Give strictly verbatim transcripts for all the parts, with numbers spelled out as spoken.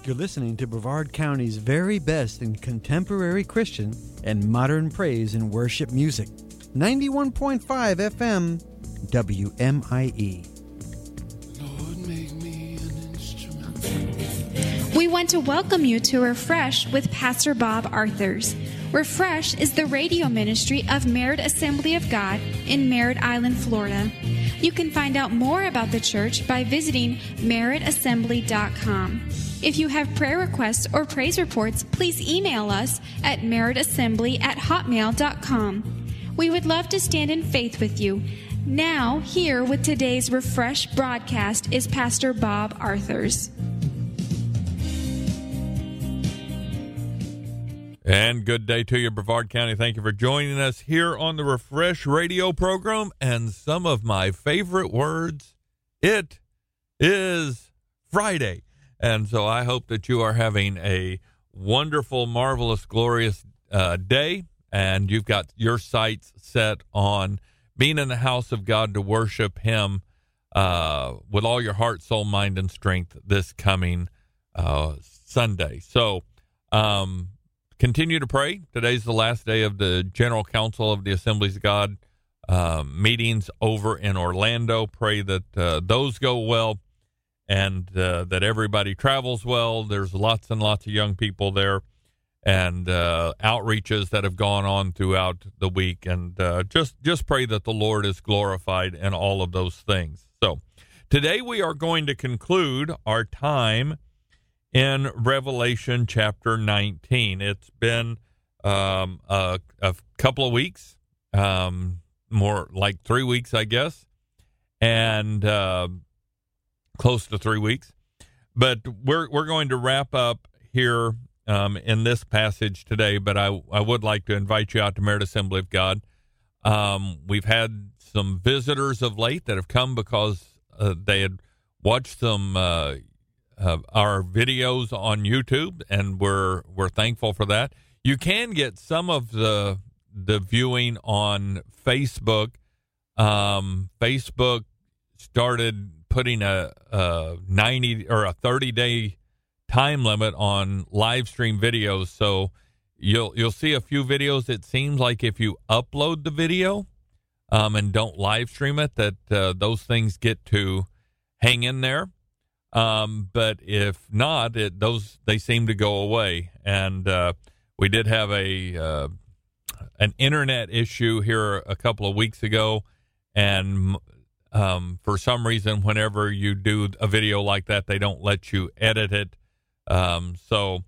You're listening to Brevard County's very best in contemporary Christian and modern praise and worship music. ninety-one point five F M, W M I E. Lord, make me an instrument. We want to welcome you to Refresh with Pastor Bob Arthurs. Refresh is the radio ministry of Merritt Assembly of God in Merritt Island, Florida. You can find out more about the church by visiting merritt assembly dot com. If you have prayer requests or praise reports, please email us at merritt assembly at hotmail dot com. We would love to stand in faith with you. Now, here with today's Refresh broadcast is Pastor Bob Arthurs. And good day to you, Brevard County. Thank you for joining us here on the Refresh radio program. And some of my favorite words, it is Friday. And so I hope that you are having a wonderful, marvelous, glorious uh, day. And you've got your sights set on being in the house of God to worship Him uh, with all your heart, soul, mind, and strength this coming uh, Sunday. So um, continue to pray. Today's the last day of the General Council of the Assemblies of God uh, meetings over in Orlando. Pray that uh, those go well. And uh, that everybody travels well. There's lots and lots of young people there, and uh, outreaches that have gone on throughout the week. And uh, just just pray that the Lord is glorified in all of those things. So today we are going to conclude our time in Revelation chapter nineteen. It's been um, a, a couple of weeks, um, more like three weeks, I guess, and uh, close to three weeks. But we're we're going to wrap up here um, in this passage today. But I, I would like to invite you out to Merritt Assembly of God. Um, we've had some visitors of late that have come because uh, they had watched some uh, uh, our videos on YouTube, and we're we're thankful for that. You can get some of the the viewing on Facebook. Um, Facebook started putting a, a ninety or a thirty day time limit on live stream videos. So you'll, you'll see a few videos. It seems like if you upload the video, um, and don't live stream it, that, uh, those things get to hang in there. Um, but if not, it, those, they seem to go away. And, uh, we did have a, uh, an internet issue here a couple of weeks ago, and Um, for some reason, whenever you do a video like that, they don't let you edit it. Um, so,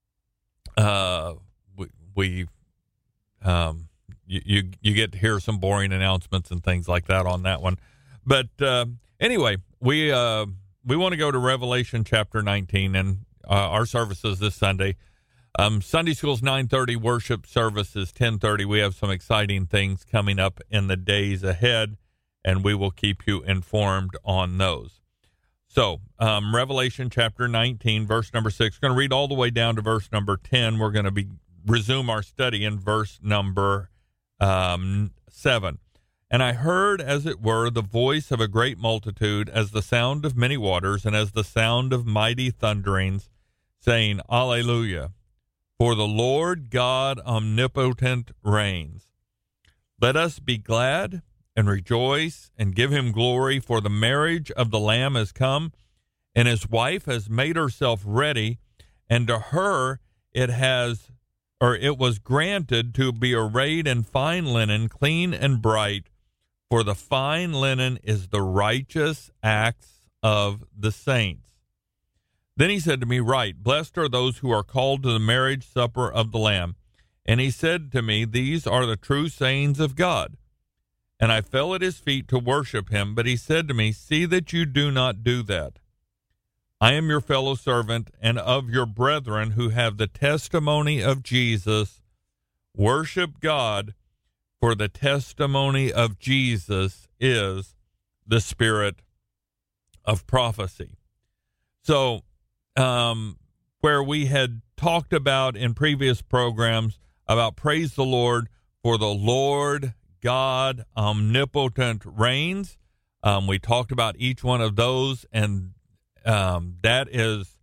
uh, we, we um, you, you, you get to hear some boring announcements and things like that on that one. But, uh, anyway, we, uh, we want to go to Revelation chapter nineteen, and, uh, our services this Sunday. Um, Sunday school's nine thirty, worship service is ten thirty. We have some exciting things coming up in the days ahead, and we will keep you informed on those. So, um, Revelation chapter nineteen, verse number six. We're going to read all the way down to verse number ten. We're going to be resume our study in verse number um, seven. And I heard, as it were, the voice of a great multitude, as the sound of many waters, and as the sound of mighty thunderings, saying, Alleluia! For the Lord God omnipotent reigns. Let us be glad and rejoice and give him glory, for the marriage of the Lamb has come, and his wife has made herself ready, and to her it has, or it was granted to be arrayed in fine linen, clean and bright, for the fine linen is the righteous acts of the saints. Then he said to me, Write, blessed are those who are called to the marriage supper of the Lamb. And he said to me, These are the true sayings of God. And I fell at his feet to worship him, but he said to me, See that you do not do that. I am your fellow servant and of your brethren who have the testimony of Jesus. Worship God, for the testimony of Jesus is the spirit of prophecy. So, um, where we had talked about in previous programs about praise the Lord, for the Lord God omnipotent reigns. Um, we talked about each one of those, and um, that is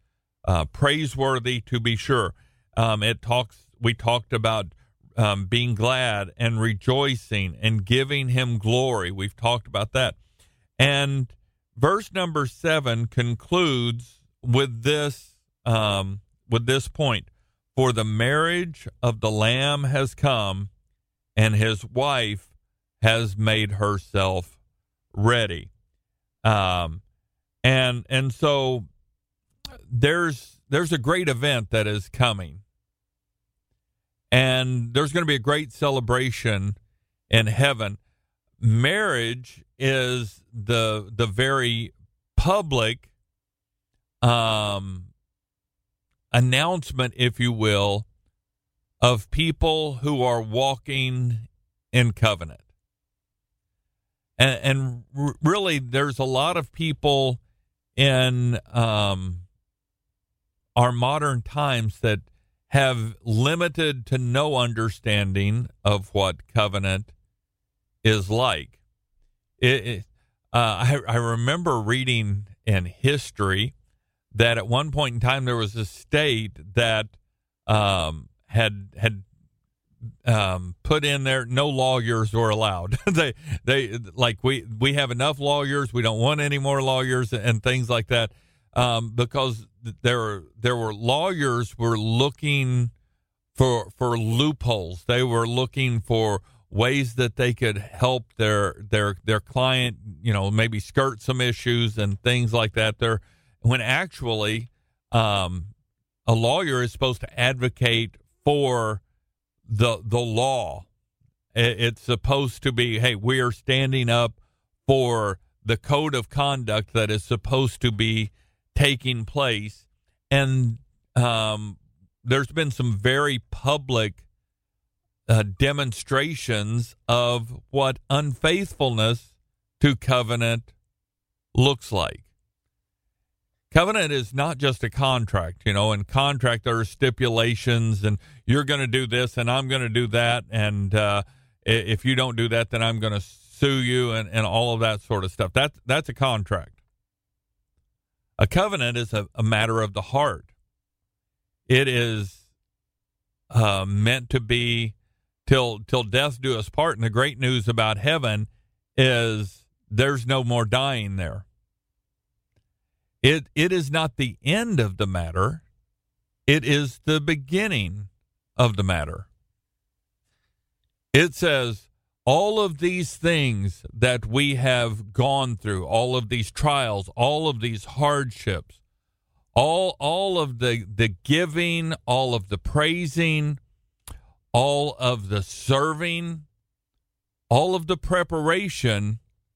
uh, praiseworthy to be sure. Um, it talks. We talked about um, being glad and rejoicing and giving him glory. We've talked about that. And verse number seven concludes with this um, with this point: for the marriage of the Lamb has come, and his wife has made herself ready. Um, and and so there's there's a great event that is coming, and there's going to be a great celebration in heaven. Marriage is the the very public um, announcement, if you will, of people who are walking in covenant. And, and r- really, there's a lot of people in um, our modern times that have limited to no understanding of what covenant is like. It, it, uh, I, I remember reading in history that at one point in time there was a state that um, had had um, put in there no lawyers were allowed. they they like we we have enough lawyers. We don't want any more lawyers and things like that, um, because there there were lawyers were looking for for loopholes. They were looking for ways that they could help their their their client, you know, maybe skirt some issues and things like that. There, when actually um, a lawyer is supposed to advocate for the the law. It's supposed to be, hey, we are standing up for the code of conduct that is supposed to be taking place. And um, there's been some very public uh, demonstrations of what unfaithfulness to covenant looks like. Covenant is not just a contract, you know. In contract, there are stipulations, and you're going to do this, and I'm going to do that, and uh, if you don't do that, then I'm going to sue you, and, and all of that sort of stuff. That's that's a contract. A covenant is a, a matter of the heart. It is uh, meant to be till till death do us part. And the great news about heaven is there's no more dying there. It it is not the end of the matter. It is the beginning of the matter. It says all of these things that we have gone through, all of these trials, all of these hardships, all all of the, the giving, all of the praising, all of the serving, all of the preparation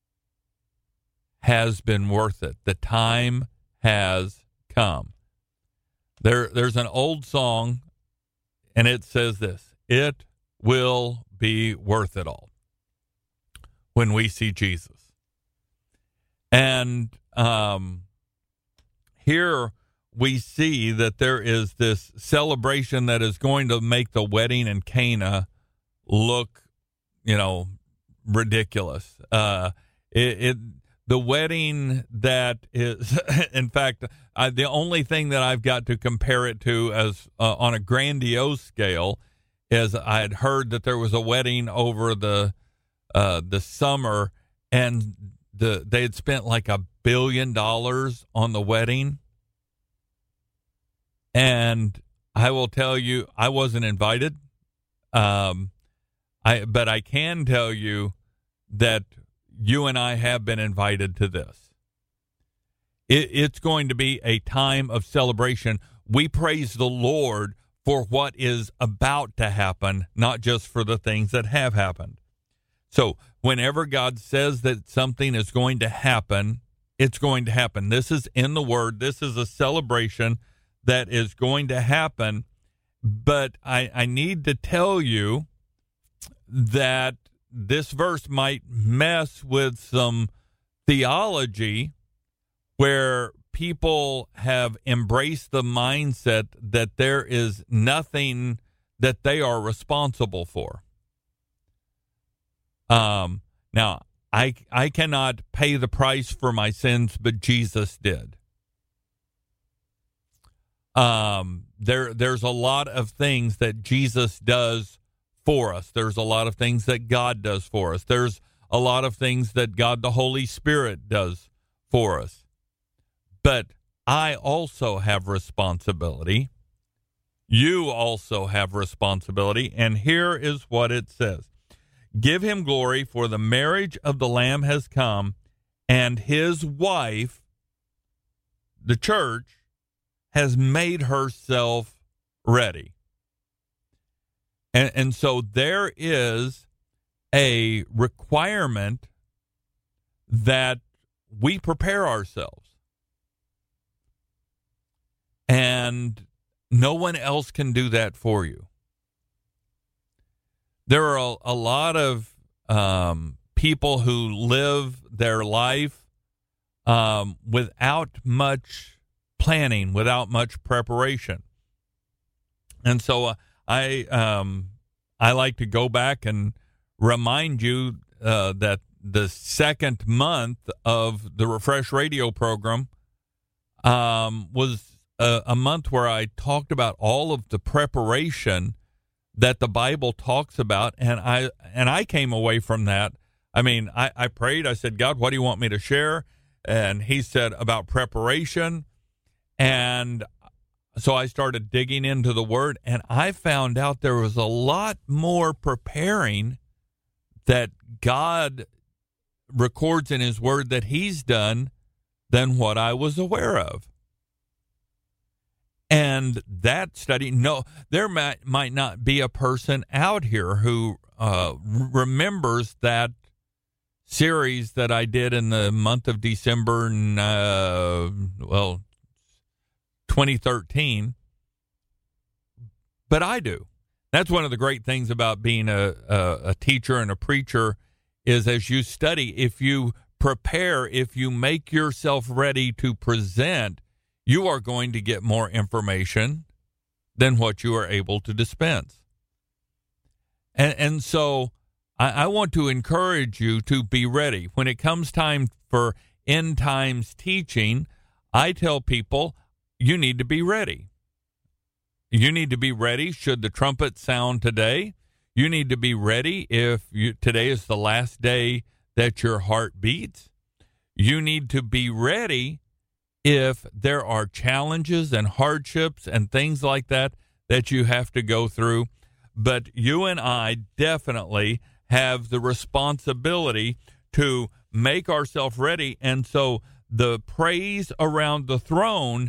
has been worth it. The time has come. There, there's an old song, and it says this: it will be worth it all when we see Jesus. And um, here we see that there is this celebration that is going to make the wedding in Cana look, you know, ridiculous. Uh, it, it The wedding that is, in fact, I, the only thing that I've got to compare it to as uh, on a grandiose scale is I had heard that there was a wedding over the uh, the summer, and the they had spent like a billion dollars on the wedding. And I will tell you, I wasn't invited. Um, I but I can tell you that you and I have been invited to this. It, it's going to be a time of celebration. We praise the Lord for what is about to happen, not just for the things that have happened. So whenever God says that something is going to happen, it's going to happen. This is in the Word. This is a celebration that is going to happen. But I, I need to tell you that this verse might mess with some theology where people have embraced the mindset that there is nothing that they are responsible for. Um, now, I, I cannot pay the price for my sins, but Jesus did. Um, there, there's a lot of things that Jesus does for us. There's a lot of things that God does for us. There's a lot of things that God, the Holy Spirit, does for us. But I also have responsibility. You also have responsibility. And here is what it says. Give him glory, for the marriage of the Lamb has come, and his wife, the church, has made herself ready. And, and so there is a requirement that we prepare ourselves. And no one else can do that for you. There are a, a lot of um, people who live their life um, without much planning, without much preparation. And so uh, I um, I like to go back and remind you uh, that the second month of the Refresh Radio program um, was a, a month where I talked about all of the preparation that the Bible talks about, and I and I came away from that. I mean, I, I prayed. I said, God, what do you want me to share? And he said about preparation. And so I started digging into the Word, and I found out there was a lot more preparing that God records in his Word that he's done than what I was aware of. And that study, no, there might, might not be a person out here who uh, remembers that series that I did in the month of December, uh, well, twenty thirteen, but I do. That's one of the great things about being a, a, a teacher and a preacher is as you study, if you prepare, if you make yourself ready to present, you are going to get more information than what you are able to dispense. And, and so I, I want to encourage you to be ready. When it comes time for end times teaching, I tell people you need to be ready. You need to be ready should the trumpet sound today. You need to be ready if you, today is the last day that your heart beats. You need to be ready if there are challenges and hardships and things like that that you have to go through. But you and I definitely have the responsibility to make ourselves ready. And so the praise around the throne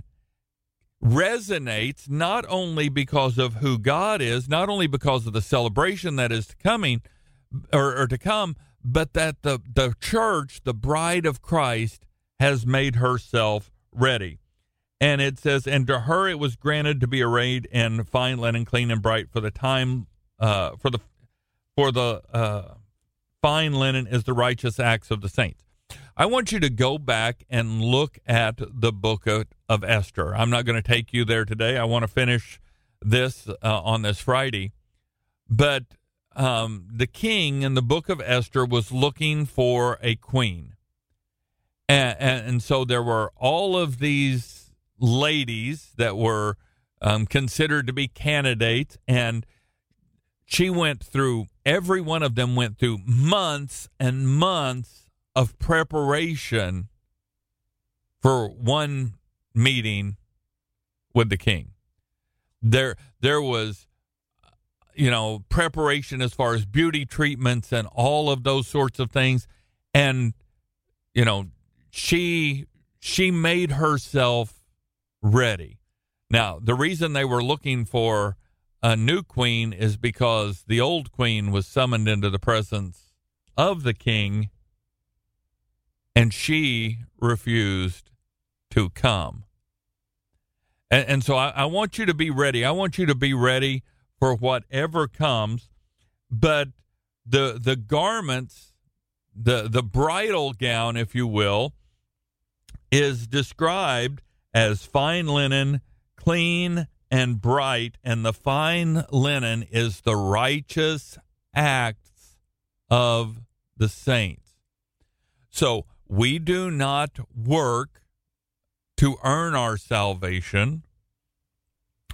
resonates not only because of who God is, not only because of the celebration that is coming or, or to come, but that the, the church, the bride of Christ, has made herself ready. And it says, and to her it was granted to be arrayed in fine linen, clean and bright, for the time, uh, for the, for the uh, fine linen is the righteous acts of the saints. I want you to go back and look at the book of, of Esther. I'm not going to take you there today. I want to finish this uh, on this Friday. But um, the king in the book of Esther was looking for a queen. And, and, and so there were all of these ladies that were um, considered to be candidates, and she went through, every one of them went through months and months of preparation for one meeting with the king. There, there was, you know, preparation as far as beauty treatments and all of those sorts of things. And, you know, she, she made herself ready. Now, the reason they were looking for a new queen is because the old queen was summoned into the presence of the king, and she refused to come. And, and so I, I want you to be ready. I want you to be ready for whatever comes. But the the garments, the, the bridal gown, if you will, is described as fine linen, clean and bright. And the fine linen is the righteous acts of the saints. So we do not work to earn our salvation.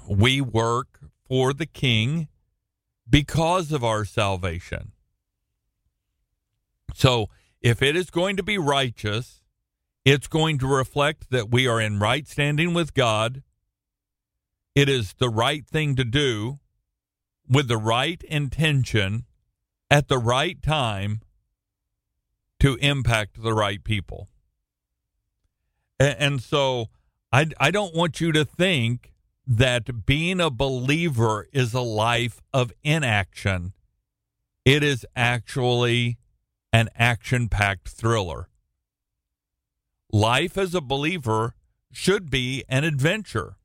we work for the King because of our salvation. So if it is going to be righteous, it's going to reflect that we are in right standing with God. It is the right thing to do with the right intention at the right time to impact the right people. And, and so I, I don't want you to think that being a believer is a life of inaction. It is actually an action-packed thriller. Life as a believer should be an adventure.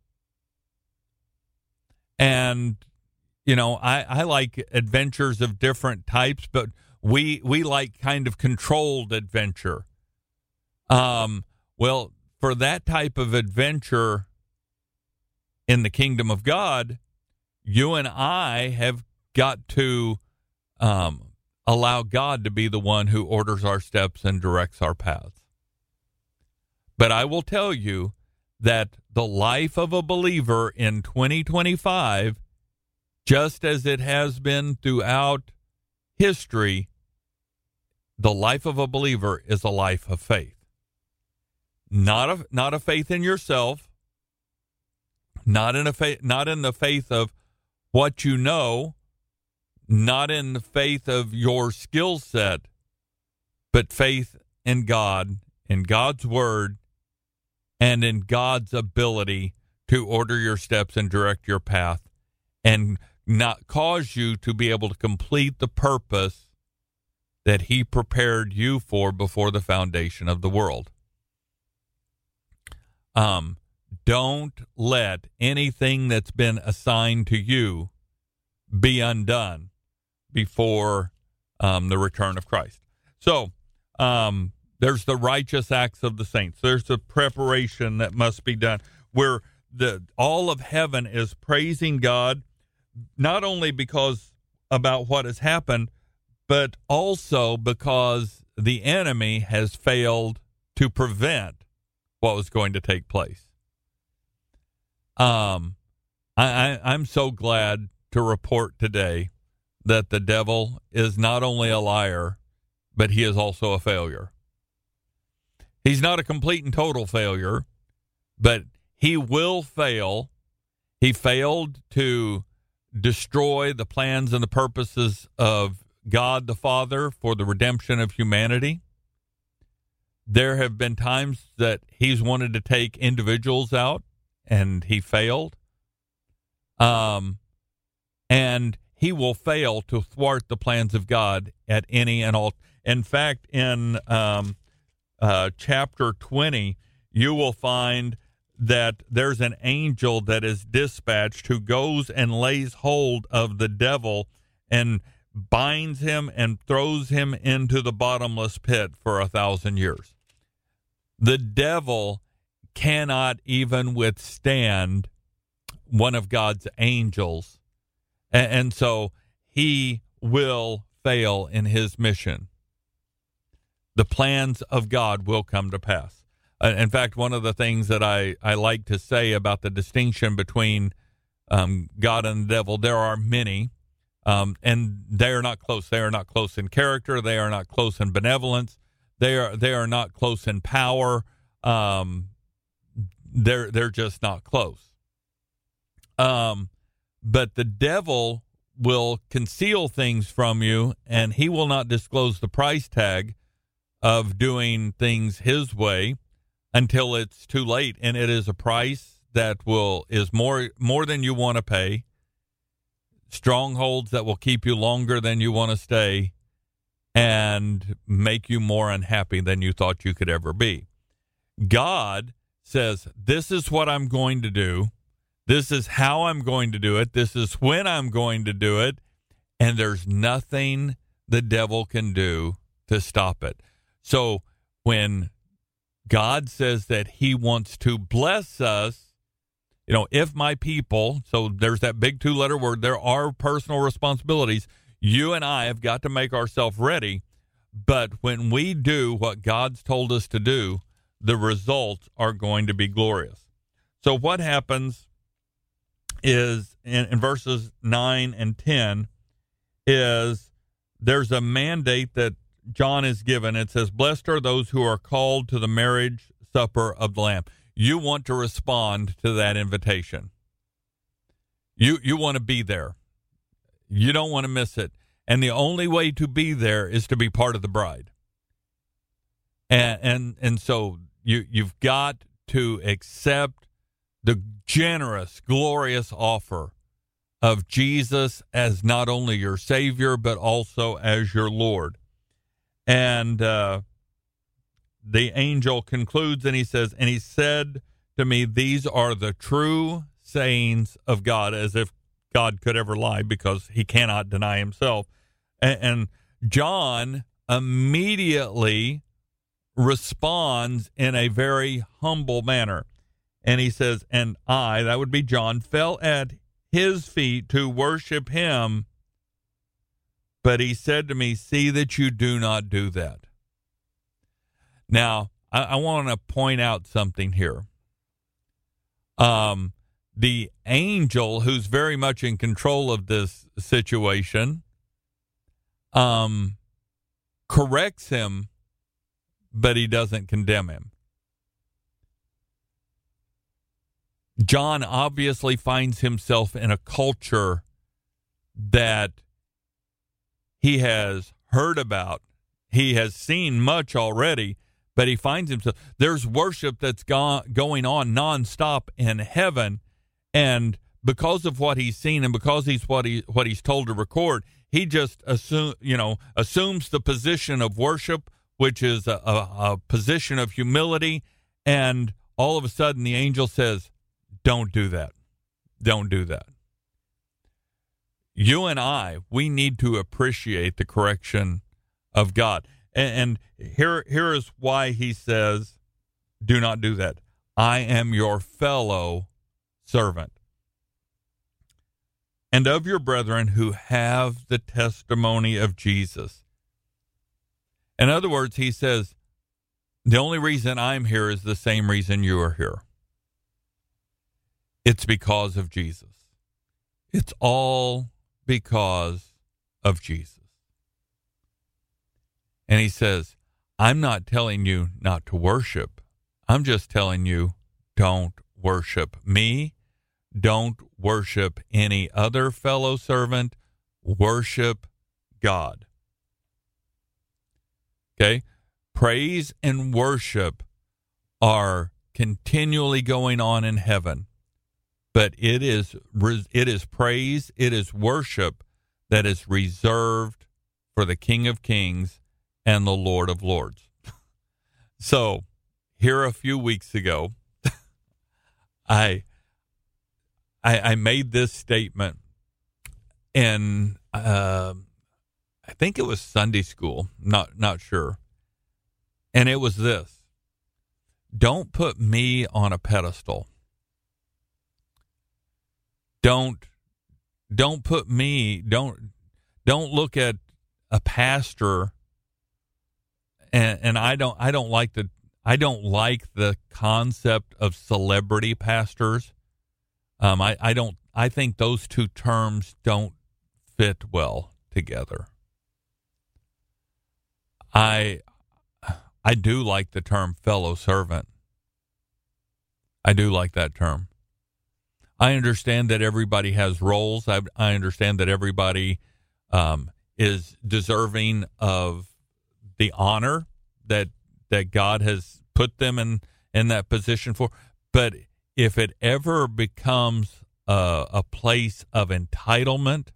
And, you know, I, I like adventures of different types, but we we like kind of controlled adventure. Um, well, for that type of adventure in the kingdom of God, you and I have got to um, allow God to be the one who orders our steps and directs our paths. But I will tell you that the life of a believer in twenty twenty-five, just as it has been throughout history, the life of a believer is a life of faith. Not a, not a faith in yourself, not in a faith, not in the faith of what you know, not in the faith of your skill set, but faith in God, in God's word, and in God's ability to order your steps and direct your path and not cause you to be able to complete the purpose that he prepared you for before the foundation of the world. Um, don't let anything that's been assigned to you be undone before um, the return of Christ. So, um, there's the righteous acts of the saints. There's the preparation that must be done where the all of heaven is praising God, not only because about what has happened, but also because the enemy has failed to prevent what was going to take place. Um, I, I, I'm so glad to report today that the devil is not only a liar, but he is also a failure. He's not a complete and total failure, but he will fail. He failed to destroy the plans and the purposes of God the Father for the redemption of humanity. There have been times that he's wanted to take individuals out, and he failed. Um, and he will fail to thwart the plans of God at any and all. In fact, in um, uh, chapter twenty, you will find that there's an angel that is dispatched who goes and lays hold of the devil and binds him and throws him into the bottomless pit for a thousand years. The devil cannot even withstand one of God's angels, and, and so he will fail in his mission. The plans of God will come to pass. Uh, in fact, one of the things that I, I like to say about the distinction between um, God and the devil, there are many, um, and they are not close. They are not close in character. They are not close in benevolence. They are they are not close in power. Um, they're they're just not close. Um, but the devil will conceal things from you, and he will not disclose the price tag of doing things his way until it's too late, and it is a price that will is more more than you want to pay. Strongholds that will keep you longer than you want to stay, and make you more unhappy than you thought you could ever be. God says, this is what I'm going to do. This is how I'm going to do it. This is when I'm going to do it. And there's nothing the devil can do to stop it. So when God says that he wants to bless us, you know, if my people, so there's that big two-letter word, there are personal responsibilities. You and I have got to make ourselves ready. But when we do what God's told us to do, the results are going to be glorious. So what happens is in, in verses nine and ten is there's a mandate that John is given. It says, blessed are those who are called to the marriage supper of the Lamb. You want to respond to that invitation. You you want to be there. You don't want to miss it. And the only way to be there is to be part of the bride. And and, and so you, you've got to accept the generous, glorious offer of Jesus as not only your Savior, but also as your Lord. And uh, the angel concludes, and he says, and he said to me, these are the true sayings of God, as if God could ever lie, because he cannot deny himself. And, and John immediately responds in a very humble manner. And he says, and I, that would be John, fell at his feet to worship him. But he said to me, see that you do not do that. Now, I, I want to point out something here. Um, the angel, who's very much in control of this situation, um, corrects him, but he doesn't condemn him. John obviously finds himself in a culture that he has heard about. He has seen much already, but he finds himself. There's worship that's go- going on nonstop in heaven, and because of what he's seen and because he's what he what he's told to record, he just assume you know assumes the position of worship, which is a, a, a position of humility, and all of a sudden the angel says, don't do that. Don't do that. You and I, we need to appreciate the correction of God. And, and here, here is why he says, do not do that. I am your fellow servant, and of your brethren who have the testimony of Jesus. In other words, he says, the only reason I'm here is the same reason you are here. It's because of Jesus. It's all because of Jesus. And he says, I'm not telling you not to worship. I'm just telling you, don't worship me. Don't worship any other fellow servant. Worship God. Okay? Praise and worship are continually going on in heaven. But it is it is praise, it is worship that is reserved for the King of Kings and the Lord of Lords. So, here a few weeks ago, I, I I made this statement in uh, I think it was Sunday school, not not sure, and it was this: don't put me on a pedestal. Don't don't put me don't don't look at a pastor and, and I don't I don't like the I don't like the concept of celebrity pastors. Um, I, I don't I think those two terms don't fit well together. I I do like the term fellow servant. I do like that term. I understand that everybody has roles. I, I understand that everybody um, is deserving of the honor that that God has put them in, in that position for. But if it ever becomes a, a place of entitlement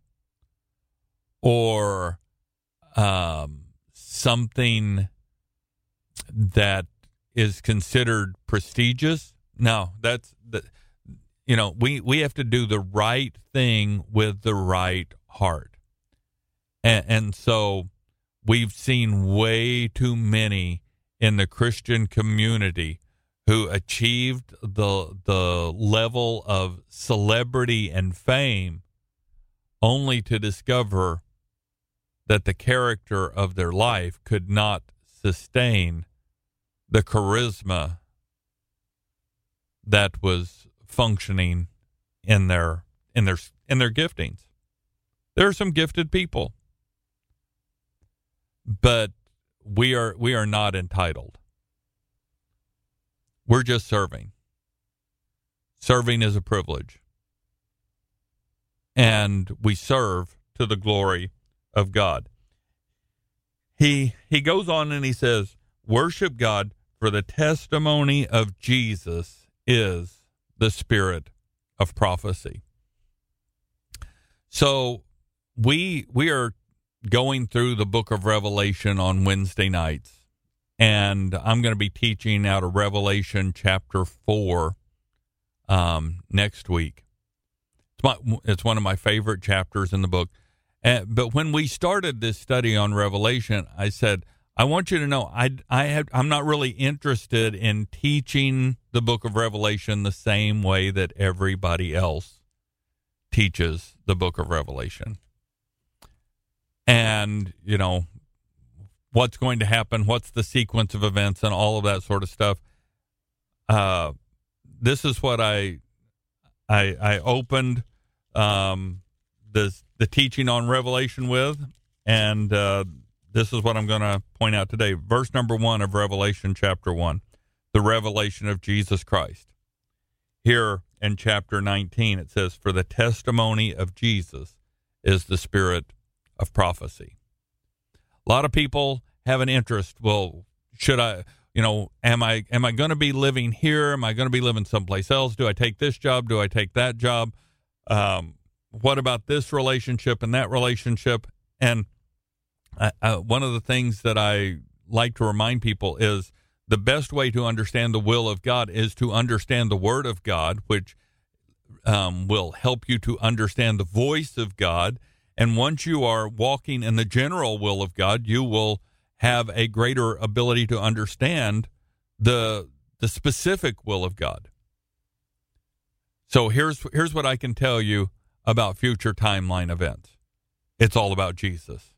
or um, something that is considered prestigious, no, that's the. You know, we, we have to do the right thing with the right heart. And, and so we've seen way too many in the Christian community who achieved the the level of celebrity and fame only to discover that the character of their life could not sustain the charisma that was functioning in their in their in their giftings. There are some gifted people, but we are we are not entitled. We're just serving. Serving is a privilege. And we serve to the glory of God. He he goes on and he says, worship God, for the testimony of Jesus is the spirit of prophecy. So we we are going through the book of Revelation on Wednesday nights. And I'm going to be teaching out of Revelation chapter four um, next week. It's, my, it's one of my favorite chapters in the book. Uh, but when we started this study on Revelation, I said, I want you to know I, I have, I'm not really interested in teaching the book of Revelation the same way that everybody else teaches the book of Revelation. And, you know, what's going to happen, what's the sequence of events, and all of that sort of stuff. Uh, this is what I I, I opened um, the the teaching on Revelation with, and uh, this is what I'm going to point out today. Verse number one of Revelation chapter one, the revelation of Jesus Christ. Here in chapter nineteen, it says, "For the testimony of Jesus is the spirit of prophecy." A lot of people have an interest. Well, should I, you know, am I am I going to be living here? Am I going to be living someplace else? Do I take this job? Do I take that job? Um, what about this relationship and that relationship? And I, I, one of the things that I like to remind people is the best way to understand the will of God is to understand the Word of God, which um, will help you to understand the voice of God. And once you are walking in the general will of God, you will have a greater ability to understand the the specific will of God. So here's here's what I can tell you about future timeline events. It's all about Jesus.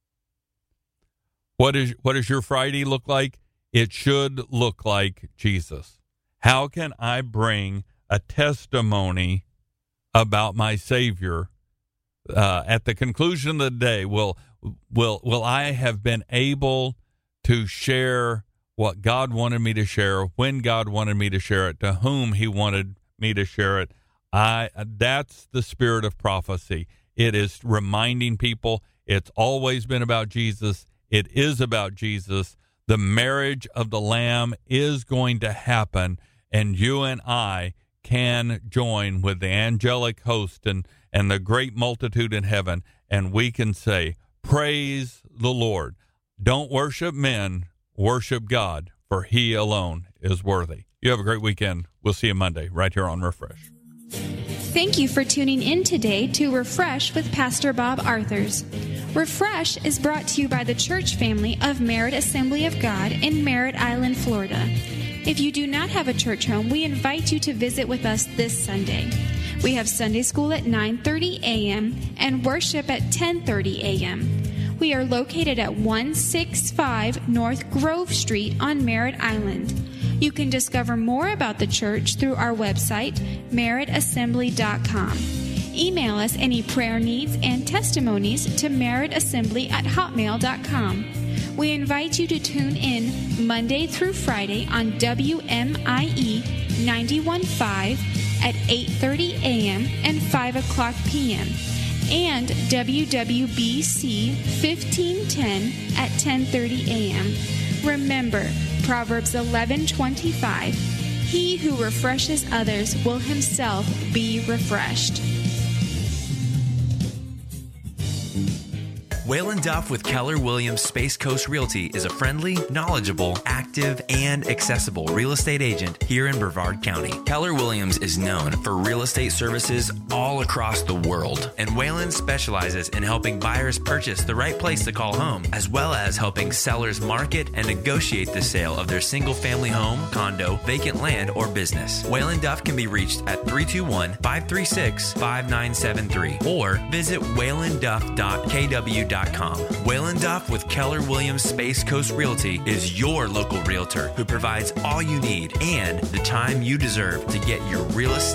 What is what does your Friday look like? It should look like Jesus. How can I bring a testimony about my Savior Uh, at the conclusion of the day? Will will will I have been able to share what God wanted me to share, when God wanted me to share it, to whom He wanted me to share it? I that's the spirit of prophecy. It is reminding people it's always been about Jesus. It is about Jesus. The marriage of the Lamb is going to happen, and you and I can join with the angelic host and and the great multitude in heaven, and we can say, praise the Lord. Don't worship men, worship God, for He alone is worthy. You have a great weekend. We'll see you Monday right here on Refresh. Thank you for tuning in today to Refresh with Pastor Bob Arthurs. Refresh is brought to you by the church family of Merritt Assembly of God in Merritt Island, Florida. If you do not have a church home, we invite you to visit with us this Sunday. We have Sunday school at nine thirty a.m. and worship at ten thirty a.m. We are located at one sixty-five North Grove Street on Merritt Island. You can discover more about the church through our website, merritt assembly dot com. Email us any prayer needs and testimonies to merrittassembly at hotmail dot com. We invite you to tune in Monday through Friday on W M I E ninety-one point five at eight thirty a.m. and five o'clock p.m. and W W B C fifteen ten at ten thirty a.m. Remember, Proverbs eleven twenty-five, he who refreshes others will himself be refreshed. Waylon Duff with Keller Williams Space Coast Realty is a friendly, knowledgeable, active, and accessible real estate agent here in Brevard County. Keller Williams is known for real estate services all across the world, and Waylon specializes in helping buyers purchase the right place to call home, as well as helping sellers market and negotiate the sale of their single-family home, condo, vacant land, or business. Waylon Duff can be reached at three two one, five three six, five nine seven three or visit waylon duff dot k w dot com. Waylon Duff with Keller Williams Space Coast Realty is your local realtor who provides all you need and the time you deserve to get your real estate